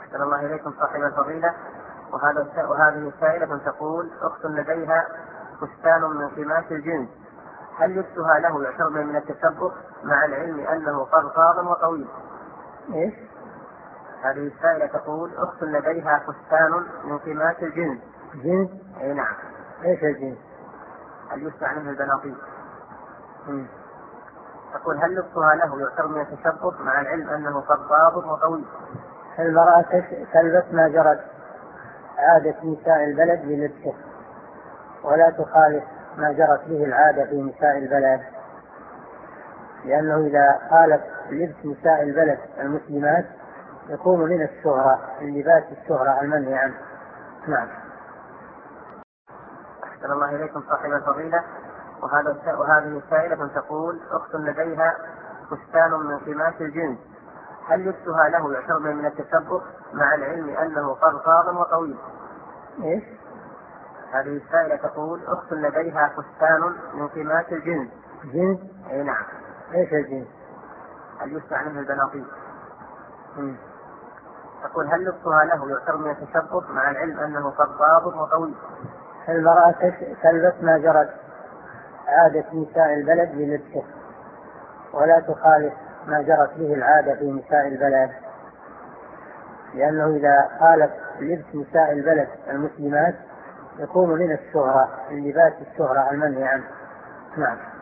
أحسن الله إليكم صاحب الفضيلة. وهذه سائلة تقول: أخت لديها فستان من خماس الجنس، هل لبسها له يعتبر من التشبه مع العلم أنه فضفاض وطويل؟ إيش؟ هذه السائلة تقول: أخت لديها فستان من خماس الجنس. جنس؟ أي نعم. إيش الجنس؟ هل يستع منه البناطيل. تقول: هل لبسها له يعتبر من التشبه مع العلم أنه فضفاض وطويل؟ المرأة تلبس ما جرت عادة نساء البلد بلبسه، ولا تخالف ما جرت به العادة في نساء البلد، لأنه إذا خالف لبس نساء البلد المسلمات يكون من الشهرة، من لباس الشهرة المنهي عنه. نعم. أحسن الله إليكم صاحب الفضيلة. وهذه سائلة تقول: أخت لديها فستان من خماس الجنس، هل لبسها له يعتبر من التشبه مع العلم أنه فضفاض وطويل؟ إيش؟ هذه السائلة تقول: أخت لديها فستان من خماس الجنس. جنس؟ أي نعم. إيش الجنس؟ هل يستع منه البناطيل. تقول: هل لبسها له يعتبر من التشبه مع العلم أنه فضفاض وطويل؟ المرأة تلبس ما جرت عادة نساء البلد بلبسه، ولا تخالف ما جرت به العادة في نساء البلد، لأنه إذا خالف لبس نساء البلد المسلمات يكون من الشهرة، من لباس الشهرة المنهي عنه. نعم.